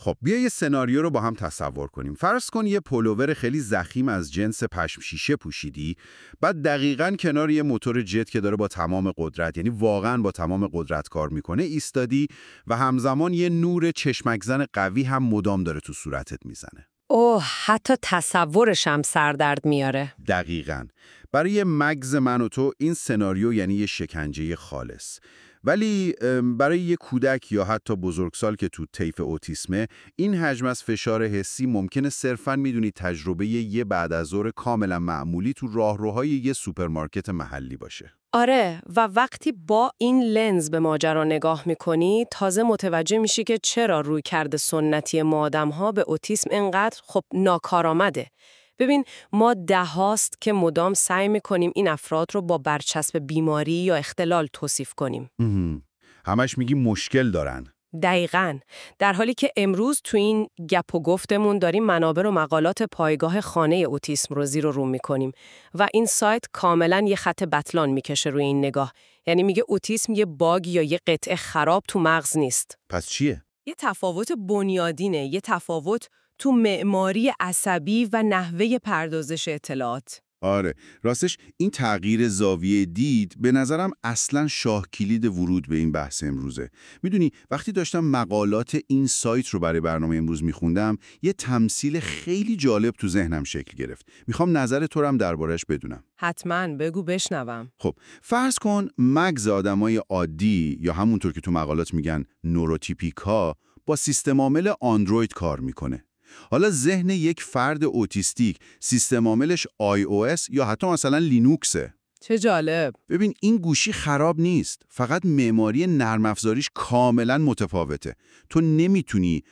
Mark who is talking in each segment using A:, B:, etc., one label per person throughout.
A: خب بیا یه سناریو رو با هم تصور کنیم. فرض کن یه پولوور خیلی ضخیم از جنس پشم شیشه پوشیدی، بعد دقیقاً کنار یه موتور جت که داره با تمام قدرت، یعنی واقعاً با تمام قدرت کار میکنه، ایستادی و همزمان یه نور چشمکزن قوی هم مدام داره تو صورتت میزنه.
B: اوه، حتی تصورش هم سردرد میاره.
A: دقیقاً. برای مغز من و تو این سناریو یعنی یه شکنجه خالص. ولی برای یه کودک یا حتی بزرگسال که تو طیف اوتیسمه، این حجم از فشار حسی ممکنه صرفاً میدونی تجربه یه بعد از ظهر کاملا معمولی تو راهروهای یه سوپرمارکت محلی باشه.
B: آره، و وقتی با این لنز به ماجرا نگاه میکنی تازه متوجه میشی که چرا رویکرد سنتی ما آدم‌ها به اوتیسم اینقدر ناکارآمده. ببین، ما دهاست که مدام سعی میکنیم این افراد رو با برچسب بیماری یا اختلال توصیف کنیم.
A: همش میگی مشکل دارن.
B: دقیقاً. در حالی که امروز تو این گپ و گفتمون داریم منابع و مقالات پایگاه خانه اوتیسم رو زیر و رو میکنیم و این سایت کاملاً یه خط بتلان میکشه روی این نگاه. یعنی میگه اوتیسم یه باگ یا یه قطعه خراب تو مغز نیست.
A: پس چیه؟
B: یه تفاوت بنیادینه، یه تفاوت تو معماری عصبی و نحوه پردازش اطلاعات.
A: آره، راستش این تغییر زاویه دید به نظرم اصلاً شاه کلید ورود به این بحث امروزه. میدونی وقتی داشتم مقالات این سایت رو برای برنامه امروز میخوندم، یه تمثیل خیلی جالب تو ذهنم شکل گرفت. میخوام نظر تو رو هم دربارش بدونم.
B: حتماً بگو بشنوم.
A: خب، فرض کن مغز آدمای عادی یا همونطور که تو مقالات میگن نوروتیپیکا با سیستم عامل اندروید کار میکنه. حالا ذهن یک فرد اوتیستیک سیستم عاملش iOS یا حتی مثلا لینوکسه.
B: چه جالب.
A: ببین این گوشی خراب نیست، فقط معماری نرم افزاریش کاملا متفاوته. تو نمیتونی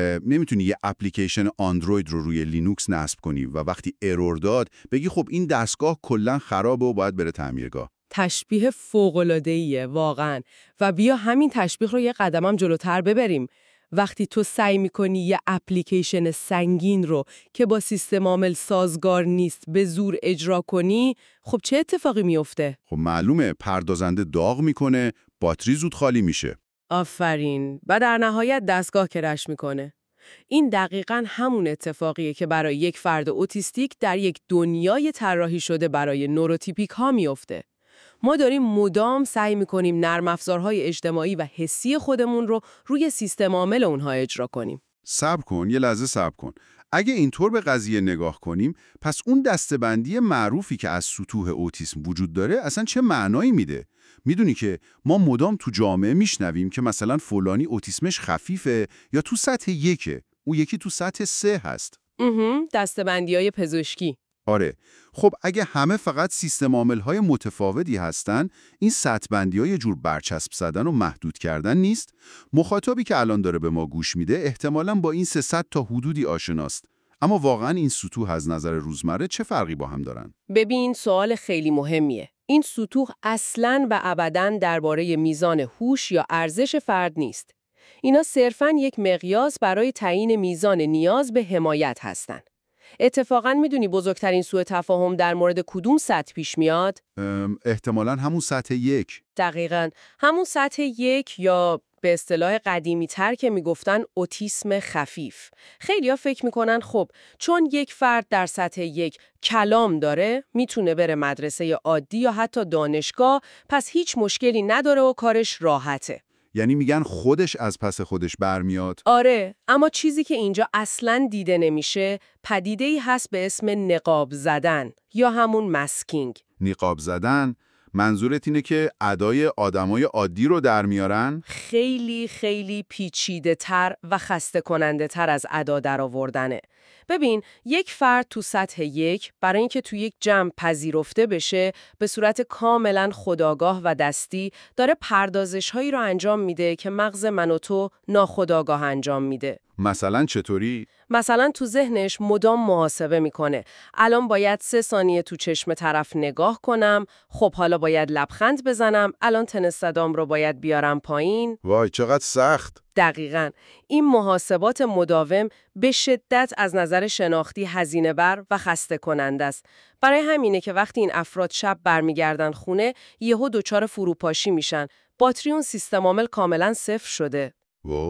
A: یه اپلیکیشن اندروید رو روی لینوکس نصب کنی و وقتی ارور داد بگی خب این دستگاه کلا خرابه و باید بره تعمیرگاه.
B: تشبیه فوق‌العاده‌ایه واقعاً. و بیا همین تشبیه رو یه قدمم جلوتر ببریم. وقتی تو سعی می‌کنی یه اپلیکیشن سنگین رو که با سیستم عامل سازگار نیست به زور اجرا کنی، خب چه اتفاقی میفته؟
A: خب معلومه پردازنده داغ میکنه، باتری زود خالی میشه.
B: آفرین. و در نهایت دستگاه کرش میکنه. این دقیقاً همون اتفاقیه که برای یک فرد اوتیستیک در یک دنیای طراحی شده برای نوروتیپیک ها میفته. ما داریم مدام سعی میکنیم نرم افزارهای اجتماعی و حسی خودمون رو روی سیستم عامل اونها اجرا کنیم.
A: صبر کن، یه لحظه صبر کن. اگه اینطور به قضیه نگاه کنیم، پس اون دسته‌بندی معروفی که از سطوح اوتیسم وجود داره، اصلا چه معنایی میده؟ میدونی که ما مدام تو جامعه میشنویم که مثلا فلانی اوتیسمش خفیفه یا تو سطح 1، اون یکی تو سطح 3 هست.
B: دسته‌بندی‌های پزشکی.
A: آره، خب اگه همه فقط سیستم عامل‌های متفاوتی هستن، این سطح‌بندی‌ها یه جور برچسب زدن و محدود کردن نیست؟ مخاطبی که الان داره به ما گوش میده احتمالاً با این 300 تا حدودی آشناست. اما واقعاً این سطوح از نظر روزمره چه فرقی با هم دارن؟
B: ببین، سوال خیلی مهمیه. این سطوح اصلاً و ابداً درباره میزان هوش یا ارزش فرد نیست. اینا صرفاً یک مقیاس برای تعیین میزان نیاز به حمایت هستن. اتفاقاً میدونی بزرگترین سوء تفاهم در مورد کدوم سطح پیش میاد؟
A: احتمالاً همون سطح 1.
B: دقیقاً همون سطح 1 یا به اصطلاح قدیمی تر که میگفتن اوتیسم خفیف. خیلیا فکر میکنن خب چون یک فرد در سطح 1 کلام داره، میتونه بره مدرسه عادی یا حتی دانشگاه، پس هیچ مشکلی نداره و کارش راحته.
A: یعنی میگن خودش از پس خودش برمیاد؟
B: آره، اما چیزی که اینجا اصلاً دیده نمیشه، پدیده‌ای هست به اسم نقاب زدن یا همون ماسکینگ.
A: نقاب زدن؟ منظورت اینه که ادای آدمای عادی رو در میارن؟
B: خیلی خیلی پیچیده تر و خسته کننده تر از ادا در آوردنه. ببین، یک فرد تو سطح 1 برای اینکه تو یک جمع پذیرفته بشه، به صورت کاملا خودآگاه و دستی داره پردازش‌هایی رو انجام میده که مغز من و تو ناخودآگاه انجام میده.
A: مثلا چطوری؟
B: مثلا تو ذهنش مدام محاسبه میکنه. الان باید 3 ثانیه تو چشم طرف نگاه کنم، خب حالا باید لبخند بزنم، الان تن صدام رو باید بیارم پایین.
A: وای چقدر سخت.
B: دقیقاً. این محاسبات مداوم به شدت از نظر شناختی هزینه بر و خسته کننده است. برای همینه که وقتی این افراد شب برمیگردن خونه، یهو دچار فروپاشی میشن. باتری اون سیستم عامل کاملا صفر شده.
A: واو،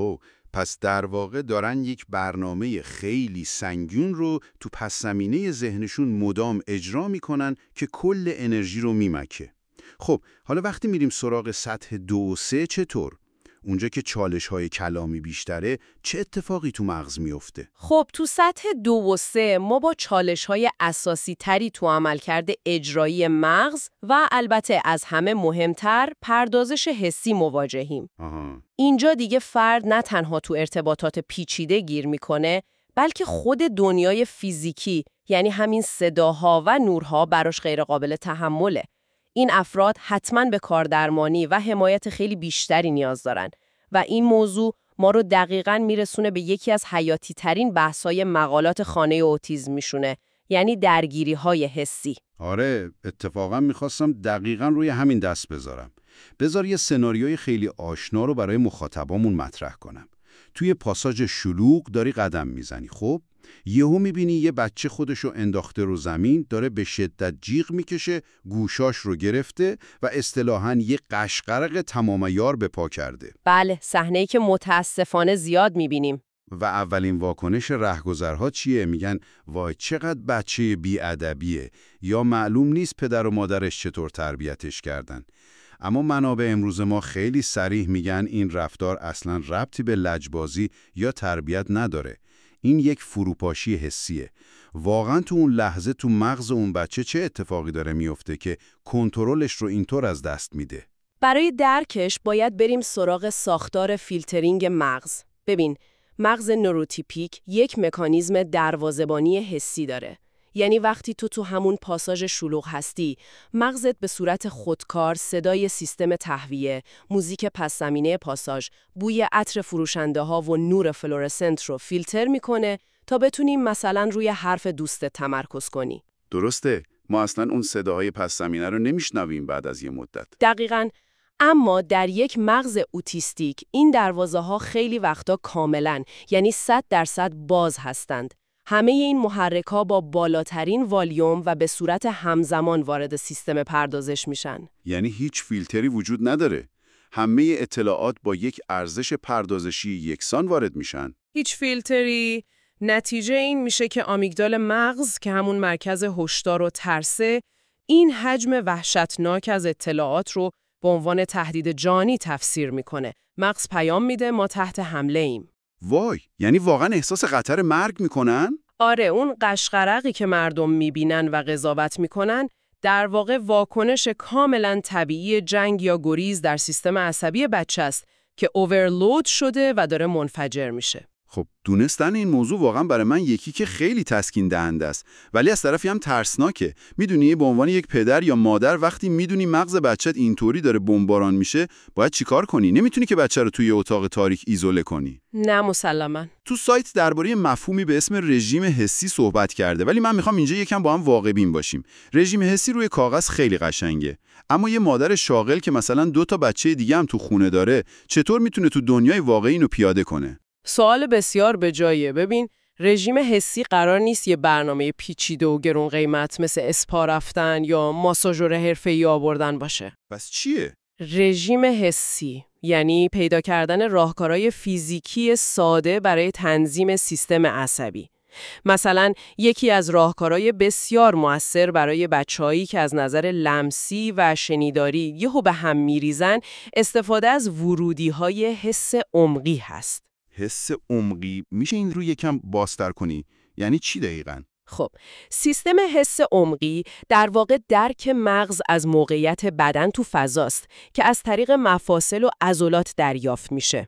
A: پس در واقع دارن یک برنامه خیلی سنگین رو تو پس‌زمینه ذهنشون مدام اجرا میکنن که کل انرژی رو میمکه. خب حالا وقتی میریم سراغ سطح 2 و 3 چطور؟ اونجا که چالش‌های کلامی بیشتره چه اتفاقی تو مغز میفته؟
B: خب تو سطح 2 و 3 ما با چالش‌های اساسی تری تو عملکرد اجرایی مغز و البته از همه مهمتر پردازش حسی مواجهیم.
A: آها.
B: اینجا دیگه فرد نه تنها تو ارتباطات پیچیده گیر میکنه، بلکه خود دنیای فیزیکی، یعنی همین صداها و نورها براش غیر قابل تحمله. این افراد حتماً به کاردرمانی و حمایت خیلی بیشتری نیاز دارن و این موضوع ما رو دقیقاً میرسونه به یکی از حیاتی ترین بحث‌های مقالات خانه اوتیسم میشونه، یعنی درگیری‌های حسی.
A: آره، اتفاقا میخواستم دقیقاً روی همین دست بذارم. بذار یه سناریوی خیلی آشنا رو برای مخاطبامون مطرح کنم. توی پاساژ شلوغ داری قدم میزنی، خب؟ یهو میبینی یه بچه خودشو انداخته رو زمین، داره به شدت جیغ میکشه، گوشاش رو گرفته و اصطلاحاً یه قشقرق تمام عیار به پا کرده.
B: بله، صحنه‌ای که متاسفانه زیاد میبینیم.
A: و اولین واکنش رهگذرها چیه؟ میگن وای چقدر بچه بی‌ادبیه، یا معلوم نیست پدر و مادرش چطور تربیتش کردن. اما منابع امروز ما خیلی صریح میگن این رفتار اصلاً ربطی به لجبازی یا تربیت نداره. این یک فروپاشی حسیه. واقعاً تو اون لحظه تو مغز اون بچه چه اتفاقی داره میفته که کنترلش رو اینطور از دست میده؟
B: برای درکش باید بریم سراغ ساختار فیلترینگ مغز. ببین، مغز نوروتیپیک یک مکانیزم دروازه‌بانی حسی داره. یعنی وقتی تو همون پاساژ شلوغ هستی، مغزت به صورت خودکار صدای سیستم تهویه، موزیک پس‌زمینه پاساژ، بوی عطر فروشنده ها و نور فلورسنت رو فیلتر میکنه تا بتونیم مثلا روی حرف دوستت تمرکز کنی.
A: درسته، ما اصلاً اون صداهای پس‌زمینه رو نمیشنویم بعد از یه مدت.
B: دقیقاً. اما در یک مغز اوتیستیک این دروازه‌ها خیلی وقتا کاملاً، یعنی 100% باز هستند. همه این محرک‌ها با بالاترین والیوم و به صورت همزمان وارد سیستم پردازش میشن.
A: یعنی هیچ فیلتری وجود نداره. همه اطلاعات با یک ارزش پردازشی یکسان وارد میشن.
B: هیچ فیلتری. نتیجه این میشه که آمیگدال مغز که همون مرکز هشدار و ترسه، این حجم وحشتناک از اطلاعات رو به عنوان تهدید جانی تفسیر میکنه. مغز پیام میده ما تحت حمله ایم.
A: وای، یعنی واقعا احساس خطر مرگ میکنن؟
B: آره، اون قشقرقی که مردم میبینن و قضاوت میکنن در واقع واکنش کاملا طبیعی جنگ یا گریز در سیستم عصبی بچه است که اوورلود شده و داره منفجر میشه.
A: خب دونستن این موضوع واقعا برای من یکی که خیلی تسکین دهنده است، ولی از طرفی هم ترسناکه. میدونی به عنوان یک پدر یا مادر وقتی میدونی مغز بچت اینطوری داره بمباران میشه، باید چیکار کنی؟ نمیتونی که بچه رو توی اتاق تاریک ایزوله کنی.
B: نه مسلماً.
A: تو سایت درباره مفهومی به اسم رژیم حسی صحبت کرده، ولی من میخوام اینجا یکم با هم واقع بین باشیم. رژیم حسی روی کاغذ خیلی قشنگه، اما یه مادر شاغل که مثلا 2 تا بچه دیگه هم تو خونه داره، چطور میتونه تو دنیای واقعی اینو پیاده کنه؟
B: سوال بسیار به جایه. ببین، رژیم حسی قرار نیست یه برنامه پیچیده و گرون قیمت مثل اسپا رفتن یا ماساژور حرفه‌ای آوردن باشه.
A: پس چیه؟
B: رژیم حسی یعنی پیدا کردن راهکارهای فیزیکی ساده برای تنظیم سیستم عصبی. مثلا یکی از راهکارهای بسیار مؤثر برای بچه‌هایی که از نظر لمسی و شنیداری یهو به هم میریزن، استفاده از ورودی‌های حس عمقی هست.
A: حس عمقی، میشه این رو یکم بازتر کنی؟ یعنی چی دقیقاً؟
B: خب، سیستم حس عمقی در واقع درک مغز از موقعیت بدن تو فضاست که از طریق مفاصل و عضلات دریافت میشه.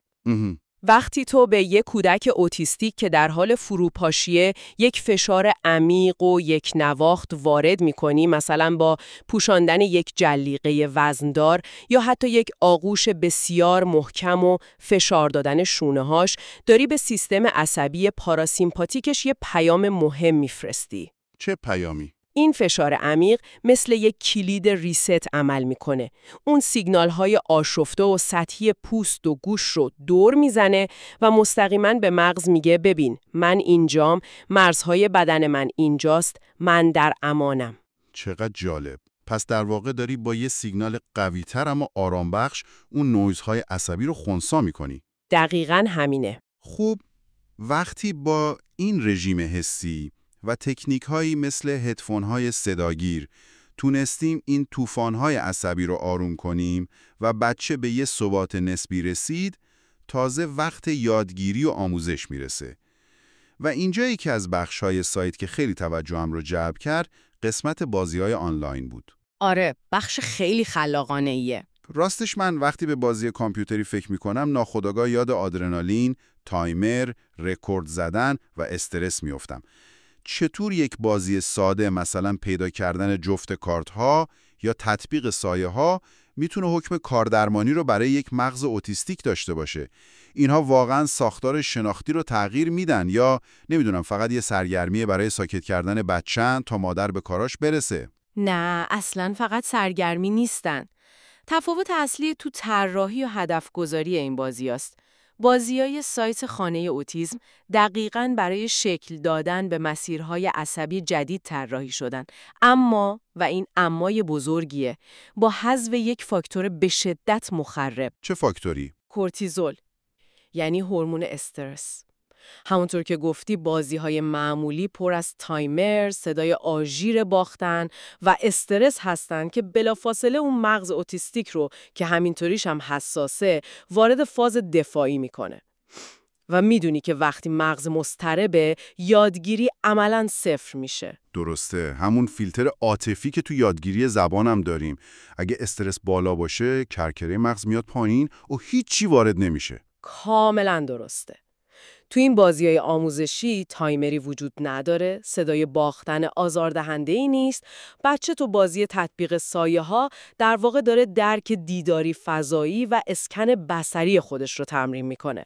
B: وقتی تو به یک کودک اوتیستیک که در حال فروپاشیه یک فشار عمیق و یک نواخت وارد می‌کنی، مثلا با پوشاندن یک جلیقه وزندار یا حتی یک آغوش بسیار محکم و فشار دادن شونه‌هاش، داری به سیستم عصبی پاراسیمپاتیکش یه پیام مهم می‌فرستی.
A: چه پیامی؟
B: این فشار عمیق مثل یک کلید ریست عمل میکنه. اون سیگنال‌های آشفته و سطحی پوست و گوش رو دور میزنه و مستقیما به مغز میگه ببین، من اینجام، مرزهای بدن من اینجاست، من در امانم.
A: چقدر جالب. پس در واقع داری با یه سیگنال قوی‌تر اما آرامبخش اون نویزهای عصبی رو خنثی میکنی.
B: دقیقاً همینه.
A: خوب، وقتی با این رژیم حسی و تکنیک‌هایی مثل هدفون‌های صداگیر تونستیم این طوفان‌های عصبی رو آروم کنیم و بچه به یه ثبات نسبی رسید، تازه وقت یادگیری و آموزش میرسه. و اینجایی که از بخش‌های سایت که خیلی توجهم رو جلب کرد، قسمت بازی‌های آنلاین بود.
B: آره، بخش خیلی خلاقانه‌ایه.
A: راستش من وقتی به بازی کامپیوتری فکر میکنم ناخودآگاه یاد آدرنالین، تایمر، رکورد زدن و استرس میافتم. چطور یک بازی ساده مثلا پیدا کردن جفت کارت ها یا تطبیق سایه ها میتونه حکم کاردرمانی رو برای یک مغز اوتیستیک داشته باشه؟ اینها واقعا ساختار شناختی رو تغییر میدن یا نمیدونم فقط یه سرگرمیه برای ساکت کردن بچه‌ن تا مادر به کاراش برسه؟
B: نه، اصلاً فقط سرگرمی نیستن. تفاوت اصلی تو طراحی و هدفگذاری این بازیاست. بازیای سایت خانه اوتیسم دقیقاً برای شکل دادن به مسیرهای عصبی جدید طراحی شدن. اما، و این امای بزرگیه، با حذف یک فاکتور به شدت مخرب.
A: چه فاکتوری؟
B: کورتیزول، یعنی هورمون استرس. همونطور که گفتی بازی‌های معمولی پر از تایمر، صدای آژیر باختن و استرس هستن که بلافاصله اون مغز اوتیستیک رو که همینطوریش هم حساسه وارد فاز دفاعی میکنه. و میدونی که وقتی مغز مضطربه یادگیری عملاً صفر میشه.
A: درسته، همون فیلتر عاطفی که تو یادگیری زبانم داریم. اگه استرس بالا باشه، کرکره مغز میاد پایین و هیچی وارد نمیشه.
B: کاملاً درسته. تو این بازی‌های آموزشی تایمری وجود نداره، صدای باختن آزاردهنده‌ای نیست، بچه تو بازی تطبیق سایه‌ها در واقع داره درک دیداری فضایی و اسکن بصری خودش رو تمرین میکنه.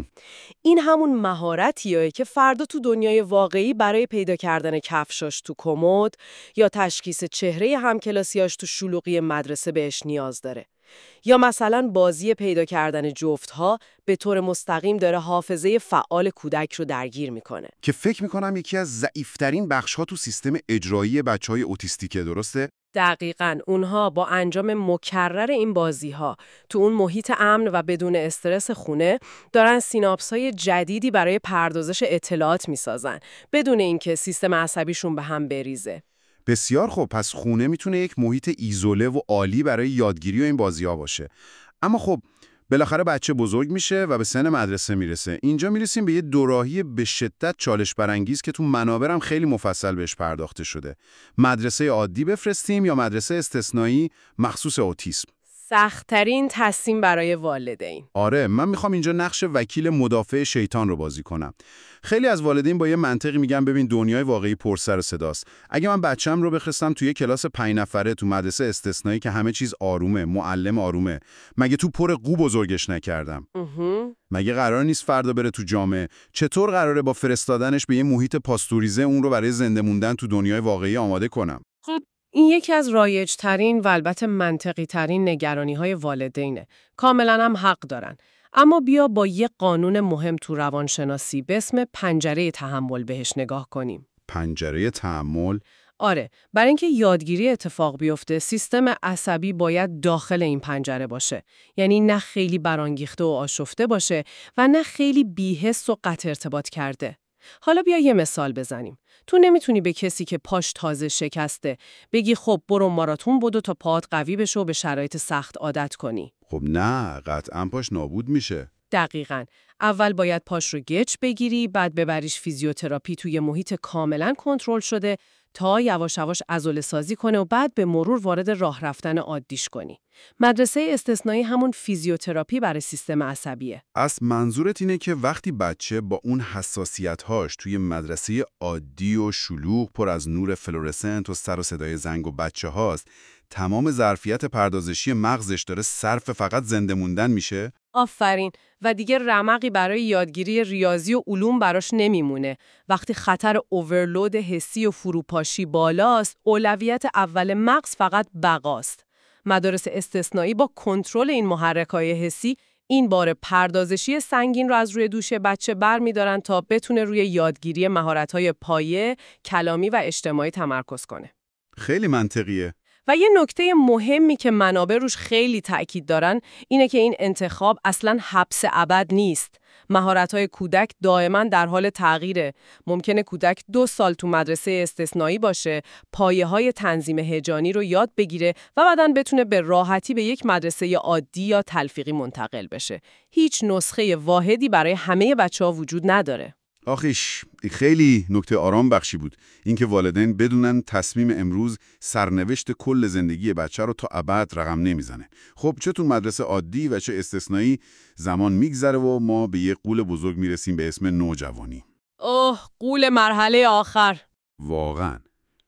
B: این همون مهارتیه که فردا تو دنیای واقعی برای پیدا کردن کفشاش تو کمد یا تشخیص چهره همکلاسیاش تو شلوغی مدرسه بهش نیاز داره. یا مثلا بازی پیدا کردن جفت‌ها به طور مستقیم داره حافظه فعال کودک رو درگیر میکنه.
A: که فکر میکنم یکی از ضعیف‌ترین بخش‌ها تو سیستم اجرایی بچه‌های اوتیستیکه، درسته؟
B: دقیقاً، اونها با انجام مکرر این بازی‌ها تو اون محیط امن و بدون استرس خونه دارن سیناپس‌های جدیدی برای پردازش اطلاعات میسازن بدون اینکه سیستم عصبیشون به هم بریزه.
A: بسیار خوب، پس خونه میتونه یک محیط ایزوله و عالی برای یادگیری و این بازی‌ها باشه. اما خب بالاخره بچه بزرگ میشه و به سن مدرسه میرسه. اینجا میرسیم به یه دوراهی به شدت چالش برانگیز که تو منابرم خیلی مفصل بهش پرداخته شده. مدرسه عادی بفرستیم یا مدرسه استثنایی مخصوص اوتیسم؟
B: سخت‌ترین تصمیم برای والدین.
A: آره، من میخوام اینجا نقش وکیل مدافع شیطان رو بازی کنم. خیلی از والدین با یه منطقی میگن ببین دنیای واقعی پر سر و صداست. اگه من بچه‌م رو بفرستم توی کلاس 5 نفره تو مدرسه استثنایی که همه چیز آرومه، معلم آرومه، مگه تو پر قو بزرگش نکردم؟ مگه قرار نیست فردا بره تو جامعه؟ چطور قراره با فرستادنش به یه محیط پاستوریزه اون رو برای زنده موندن تو دنیای واقعی آماده کنم؟
B: خب این یکی از رایج‌ترین و البته منطقی‌ترین نگرانی‌های والدینه. کاملاً هم حق دارن. اما بیا با یه قانون مهم تو روانشناسی به اسم پنجره تحمل بهش نگاه کنیم.
A: پنجره تحمل؟
B: آره، برای اینکه یادگیری اتفاق بیفته سیستم عصبی باید داخل این پنجره باشه. یعنی نه خیلی برانگیخته و آشفته باشه و نه خیلی بی‌حس و قطع ارتباط کرده. حالا بیا یه مثال بزنیم. تو نمیتونی به کسی که پاش تازه شکسته بگی خب برو ماراتون بدو تا پات قوی بشه و به شرایط سخت عادت کنی.
A: خب نه، قطعاً پاش نابود میشه.
B: دقیقاً. اول باید پاش رو گچ بگیری، بعد ببریش فیزیوتراپی توی محیط کاملاً کنترل شده تا یواش یواش عضله سازی کنه و بعد به مرور وارد راه رفتن عادیش کنی. مدرسه استثنایی همون فیزیوتراپی برای سیستم عصبیه.
A: از منظورت اینه که وقتی بچه با اون حساسیت‌هاش توی مدرسه عادی و شلوغ پر از نور فلورسنت و سر و صدای زنگ و بچه هاست، تمام ظرفیت پردازشی مغزش داره صرف فقط زنده موندن میشه؟
B: آفرین. و دیگه رمقی برای یادگیری ریاضی و علوم براش نمیمونه. وقتی خطر اوورلود حسی و فروپاشی بالاست، اولویت اول مغز فقط بقاست. مدارس استثنایی با کنترل این محرک‌های حسی این بار پردازشی سنگین رو از روی دوش بچه بر می‌دارن تا بتونه روی یادگیری مهارت‌های پایه، کلامی و اجتماعی تمرکز کنه.
A: خیلی منطقیه.
B: و یه نکته مهمی که منابع روش خیلی تأکید دارن اینه که این انتخاب اصلاً حبس ابد نیست. مهارت‌های کودک دائما در حال تغییره. ممکنه کودک 2 سال تو مدرسه استثنایی باشه، پایه‌های تنظیم هجانی رو یاد بگیره و بعداً بتونه به راحتی به یک مدرسه عادی یا تلفیقی منتقل بشه. هیچ نسخه واحدی برای همه بچه‌ها وجود نداره.
A: آخیش خیلی نکته آرام بخشی بود اینکه والدین بدونن تصمیم امروز سرنوشت کل زندگی بچه رو تا ابد رقم نمیزنه. خب چه تو مدرسه عادی و چه استثنایی زمان میگذره و ما به یه غول بزرگ میرسیم به اسم نوجوانی.
B: اوه، غول مرحله آخر.
A: واقعاً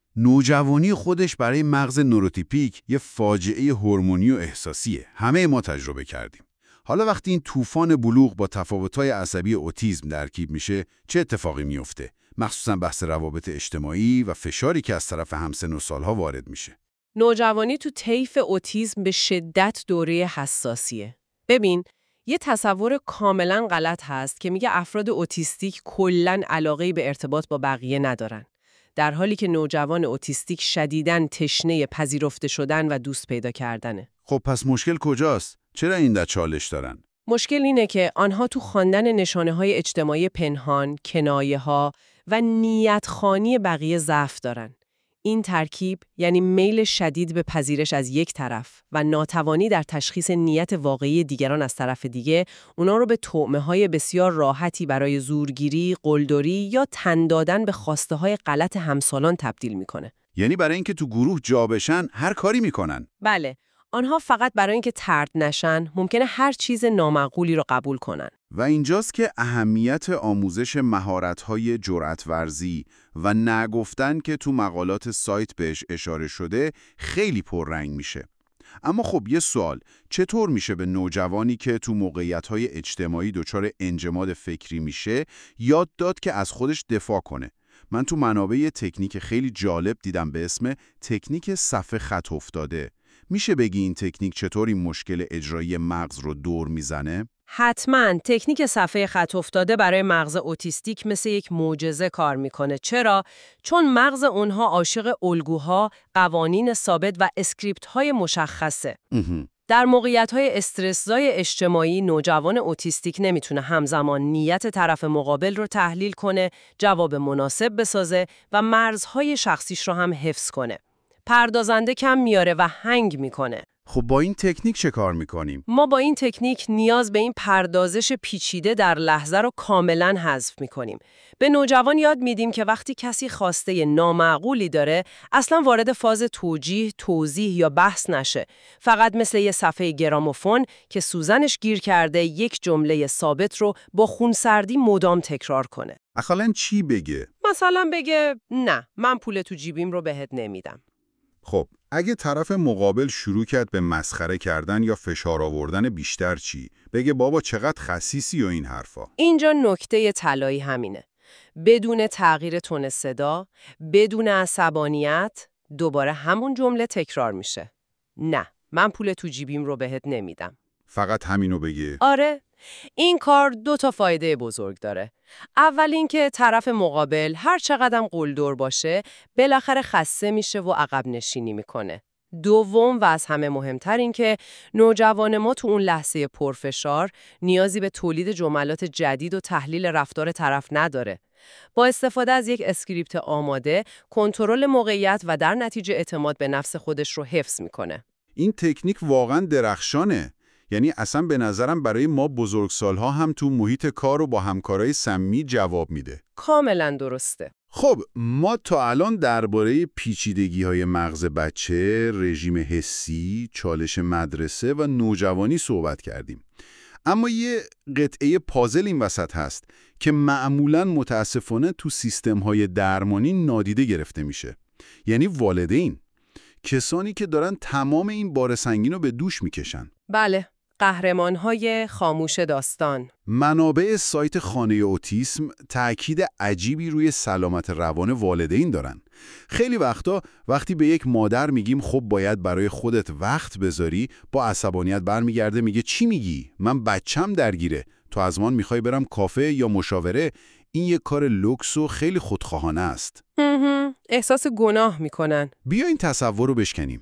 A: نوجوانی خودش برای مغز نوروتیپیک یه فاجعه هورمونی و احساسیه. همه ما تجربه کردیم. حالا وقتی این طوفان بلوغ با تفاوت‌های عصبی اوتیسم ترکیب میشه، چه اتفاقی میفته؟ مخصوصاً بحث روابط اجتماعی و فشاری که از طرف همسن و سالها وارد میشه.
B: نوجوانی تو طیف اوتیسم به شدت دوره حساسیه. ببین، یه تصور کاملا غلط هست که میگه افراد اوتیستیک کلاً علاقه‌ای به ارتباط با بقیه ندارن. در حالی که نوجوان اوتیستیک شدیداً تشنه پذیرفته شدن و دوست پیدا کردنه.
A: خب پس مشکل کجاست؟ چرا این در چالش دارن؟
B: مشکل اینه که آنها تو خواندن نشانه‌های اجتماعی پنهان، کنایه‌ها و نیت‌خوانی بقیه ضعف دارن. این ترکیب یعنی میل شدید به پذیرش از یک طرف و ناتوانی در تشخیص نیت واقعی دیگران از طرف دیگه، اونا رو به طعمه‌های بسیار راحتی برای زورگیری، قلدری یا تن دادن به خواسته‌های غلط همسالان تبدیل میکنه.
A: یعنی برای اینکه تو گروه جا بشن هر کاری میکنن.
B: بله، آنها فقط برای اینکه طرد نشن ممکنه هر چیز نامعقولی رو قبول کنن.
A: و اینجاست که اهمیت آموزش مهارت‌های جرأت ورزی و نگفتن که تو مقالات سایت بهش اشاره شده خیلی پررنگ میشه. اما خب یه سوال، چطور میشه به نوجوانی که تو موقعیت‌های اجتماعی دچار انجماد فکری میشه یاد داد که از خودش دفاع کنه؟ من تو منابع یه تکنیک خیلی جالب دیدم به اسم تکنیک صف خط افتاده. میشه بگی این تکنیک چطور این مشکل اجرایی مغز رو دور میزنه؟
B: حتما تکنیک صفحه خط افتاده برای مغز اوتیستیک مثل یک معجزه کار میکنه. چرا؟ چون مغز اونها عاشق الگوها، قوانین ثابت و اسکریپت‌های مشخصه. در موقعیت‌های استرس‌زای اجتماعی نوجوان اوتیستیک نمیتونه همزمان نیت طرف مقابل رو تحلیل کنه، جواب مناسب بسازه و مرزهای شخصیش رو هم حفظ کنه. پردازنده کم میاره و هنگ میکنه.
A: خب با این تکنیک چه کار میکنیم؟
B: ما با این تکنیک نیاز به این پردازش پیچیده در لحظه رو کاملا حذف میکنیم. به نوجوان یاد میدیم که وقتی کسی خواسته نامعقولی داره، اصلا وارد فاز توجیه، توضیح یا بحث نشه. فقط مثل یه صفحه گراموفون که سوزنش گیر کرده یک جمله ثابت رو با خونسردی مدام تکرار کنه.
A: اصلا چی بگه؟
B: مثلا بگه نه، من پول تو جیبیم رو بهت نمیدم.
A: خب اگه طرف مقابل شروع کرد به مسخره کردن یا فشار آوردن بیشتر چی؟ بگه بابا چقدر خسیسی و این حرفا.
B: اینجا نکته طلایی همینه. بدون تغییر تون صدا، بدون عصبانیت، دوباره همون جمله تکرار میشه. نه، من پول تو جیبیم رو بهت نمیدم.
A: فقط همینو بگه؟
B: آره. این کار 2 تا فایده بزرگ داره. اول اینکه طرف مقابل هر چقدر قلدر باشه بالاخره خسته میشه و عقب نشینی میکنه. دوم و از همه مهمتر این که نوجوان ما تو اون لحظه پرفشار نیازی به تولید جملات جدید و تحلیل رفتار طرف نداره. با استفاده از یک اسکریپت آماده، کنترل موقعیت و در نتیجه اعتماد به نفس خودش رو حفظ میکنه.
A: این تکنیک واقعا درخشانه. یعنی اصلا به نظرم برای ما بزرگسالها هم تو محیط کار و با همکارای سمی جواب میده.
B: کاملا درسته.
A: خب ما تا الان درباره پیچیدگی‌های مغز بچه، رژیم حسی، چالش مدرسه و نوجوانی صحبت کردیم. اما یه قطعه پازل این وسط هست که معمولاً متاسفانه تو سیستم‌های درمانی نادیده گرفته میشه. یعنی والدین، کسانی که دارن تمام این بار سنگین رو به دوش میکشن.
B: بله، قهرمان‌های خاموش داستان.
A: منابع سایت خانه اوتیسم تأکید عجیبی روی سلامت روان والدین دارن. خیلی وقتا وقتی به یک مادر میگیم خب باید برای خودت وقت بذاری، با عصبانیت برمیگرده میگه چی میگی؟ من بچم درگیره. تو از من میخوای برم کافه یا مشاوره؟ این یک کار لوکس و خیلی خودخواهانه است.
B: احساس گناه میکنن.
A: بیا این تصور رو بشکنیم.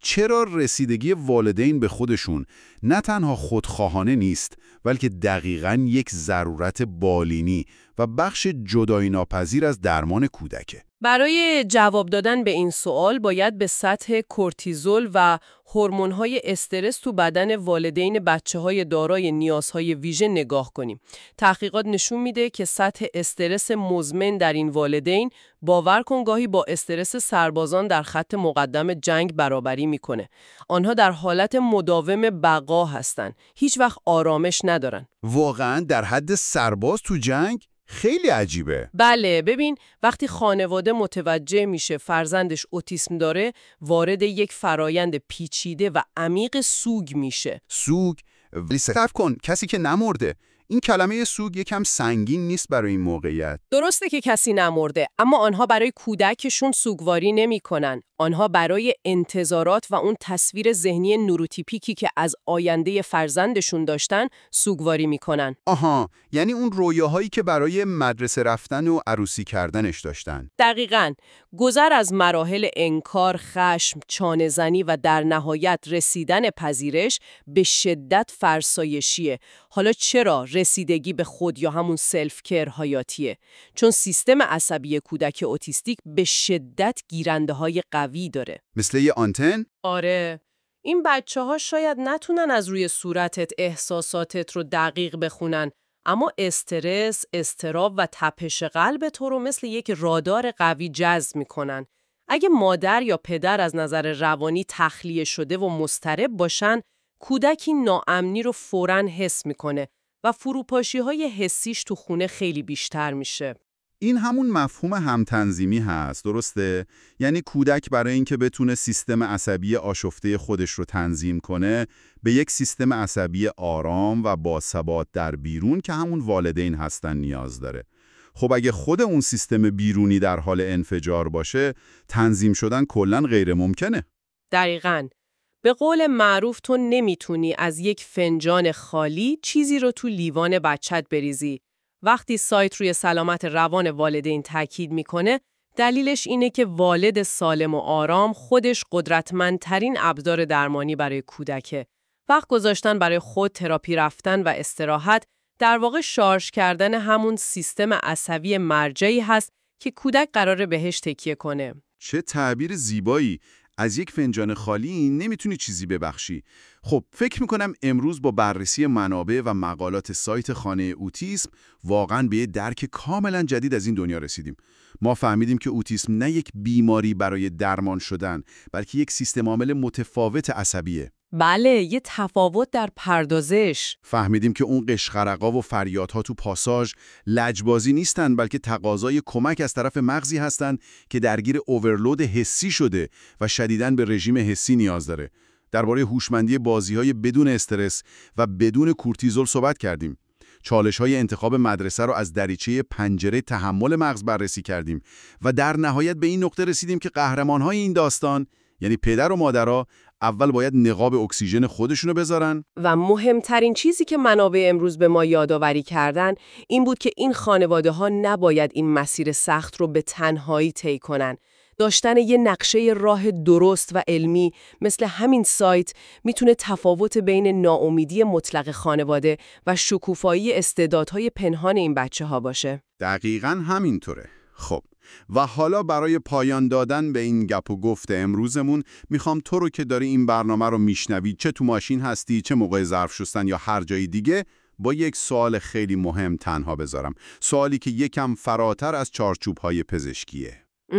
A: چرا رسیدگی والدین به خودشون نه تنها خودخواهانه نیست، بلکه دقیقاً یک ضرورت بالینی و بخش جدایی ناپذیر از درمان کودکه؟
B: برای جواب دادن به این سوال باید به سطح کورتیزول و هورمون‌های استرس تو بدن والدین بچه‌های دارای نیازهای ویژه نگاه کنیم. تحقیقات نشون میده که سطح استرس مزمن در این والدین باور کن گاهی با استرس سربازان در خط مقدم جنگ برابری میکنه. آنها در حالت مداوم بقا هستن. هیچ وقت آرامش ندارن.
A: واقعاً در حد سرباز تو جنگ؟ خیلی عجیبه.
B: بله، ببین وقتی خانواده متوجه میشه فرزندش اوتیسم داره، وارد یک فرایند پیچیده و عمیق سوگ میشه.
A: سوگ؟ ولی صبر کن، کسی که نمرده. این کلمه سوگ یکم سنگین نیست برای این موقعیت.
B: درسته که کسی نمرده، اما آنها برای کودکشون سوگواری نمی‌کنن. آنها برای انتظارات و اون تصویر ذهنی نوروتیپیکی که از آینده فرزندشون داشتن سوگواری می‌کنن.
A: آها، یعنی اون رویاهایی که برای مدرسه رفتن و عروسی کردنش داشتن.
B: دقیقاً. گذر از مراحل انکار، خشم، چانه‌زنی و در نهایت رسیدن پذیرش به شدت فرسایشیه. حالا چرا رسیدگی به خود یا همون سلف کیر حیاتیه؟ چون سیستم عصبی کودک اوتیستیک به شدت گیرنده‌های قوی داره.
A: مثل یه آنتن؟
B: آره. این بچه‌ها شاید نتونن از روی صورتت احساساتت رو دقیق بخونن، اما استرس، اضطراب و تپش قلب تو رو مثل یک رادار قوی جذب میکنن. اگه مادر یا پدر از نظر روانی تخلیه شده و مضطرب باشن، کودکی ناامنی رو فوراً حس میکنه و فروپاشی‌های حسیش تو خونه خیلی بیشتر میشه.
A: این همون مفهوم همتنظیمی هست، درسته؟ یعنی کودک برای اینکه بتونه سیستم عصبی آشفته خودش رو تنظیم کنه، به یک سیستم عصبی آرام و باثبات در بیرون که همون والدین هستن نیاز داره. خب اگه خود اون سیستم بیرونی در حال انفجار باشه، تنظیم شدن کلاً غیر ممکنه.
B: دقیقاً. به قول معروف تو نمیتونی از یک فنجان خالی چیزی رو تو لیوان بچت بریزی. وقتی سایت روی سلامت روان والدین تاکید میکنه، دلیلش اینه که والد سالم و آرام خودش قدرتمندترین ابزار درمانی برای کودکه. وقت گذاشتن برای خود، تراپی رفتن و استراحت در واقع شارژ کردن همون سیستم عصبی مرجعی هست که کودک قراره بهش تکیه کنه.
A: چه تعبیر زیبایی! از یک فنجان خالی نمیتونی چیزی ببخشی. خب فکر میکنم امروز با بررسی منابع و مقالات سایت خانه اوتیسم واقعاً به یه درک کاملاً جدید از این دنیا رسیدیم. ما فهمیدیم که اوتیسم نه یک بیماری برای درمان شدن، بلکه یک سیستم عامل متفاوت عصبیه.
B: بله، یه تفاوت در پردازش.
A: فهمیدیم که اون قشقرقا و فریادها تو پاساژ لجبازی نیستن، بلکه تقاضای کمک از طرف مغزی هستن که درگیر اوورلود حسی شده و شدیداً به رژیم حسی نیاز داره. درباره هوشمندی بازی‌های بدون استرس و بدون کورتیزول صحبت کردیم. چالش‌های انتخاب مدرسه رو از دریچه پنجره تحمل مغز بررسی کردیم و در نهایت به این نقطه رسیدیم که قهرمان‌های این داستان، یعنی پدر و مادرها، اول باید نقاب اکسیژن خودشونو بذارن
B: و مهمترین چیزی که منابع امروز به ما یادآوری کردن این بود که این خانواده ها نباید این مسیر سخت رو به تنهایی طی کنن. داشتن یه نقشه راه درست و علمی مثل همین سایت میتونه تفاوت بین ناامیدی مطلق خانواده و شکوفایی استعدادهای پنهان این بچه ها باشه.
A: دقیقاً همینطوره. خب و حالا برای پایان دادن به این گپ و گفت امروزمون میخوام تو رو که داری این برنامه رو میشنوی، چه تو ماشین هستی، چه موقع ظرف شستن یا هر جای دیگه، با یک سوال خیلی مهم تنها بذارم. سوالی که یکم فراتر از چارچوب‌های پزشکیه.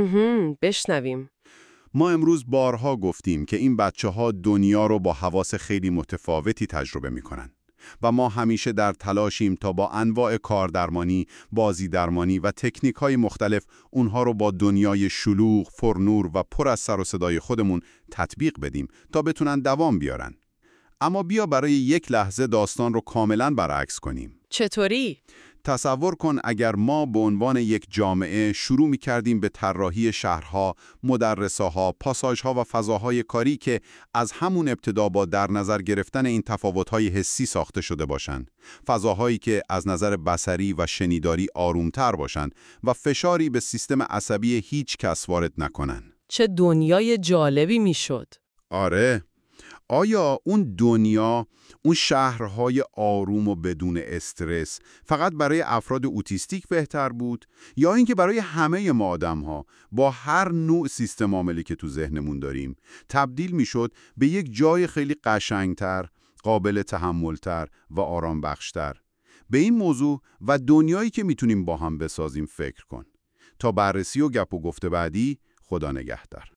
B: بشنویم.
A: ما امروز بارها گفتیم که این بچه‌ها دنیا رو با حواس خیلی متفاوتی تجربه میکنن و ما همیشه در تلاشیم تا با انواع کاردرمانی، بازی درمانی و تکنیک‌های مختلف اونها رو با دنیای شلوغ، پرنور و پر از سر و صدای خودمون تطبیق بدیم تا بتونن دوام بیارن. اما بیا برای یک لحظه داستان رو کاملاً برعکس کنیم.
B: چطوری؟
A: تصور کن اگر ما به عنوان یک جامعه شروع می‌کردیم به طراحی شهرها، مدرسه‌ها، پاساژها و فضاهای کاری که از همون ابتدا با در نظر گرفتن این تفاوت‌های حسی ساخته شده باشند. فضاهایی که از نظر بصری و شنیداری آرومتر باشند و فشاری به سیستم عصبی هیچ کس وارد نکنن.
B: چه دنیای جالبی میشد.
A: آره. آیا اون دنیا، اون شهرهای آروم و بدون استرس فقط برای افراد اوتیستیک بهتر بود؟ یا اینکه برای همه ما آدم‌ها با هر نوع سیستم عاملی که تو ذهنمون داریم تبدیل میشد به یک جای خیلی قشنگتر، قابل تحملتر و آرام بخشتر؟ به این موضوع و دنیایی که میتونیم با هم بسازیم فکر کن. تا بررسی و گپ و گفته بعدی، خدا نگهدار.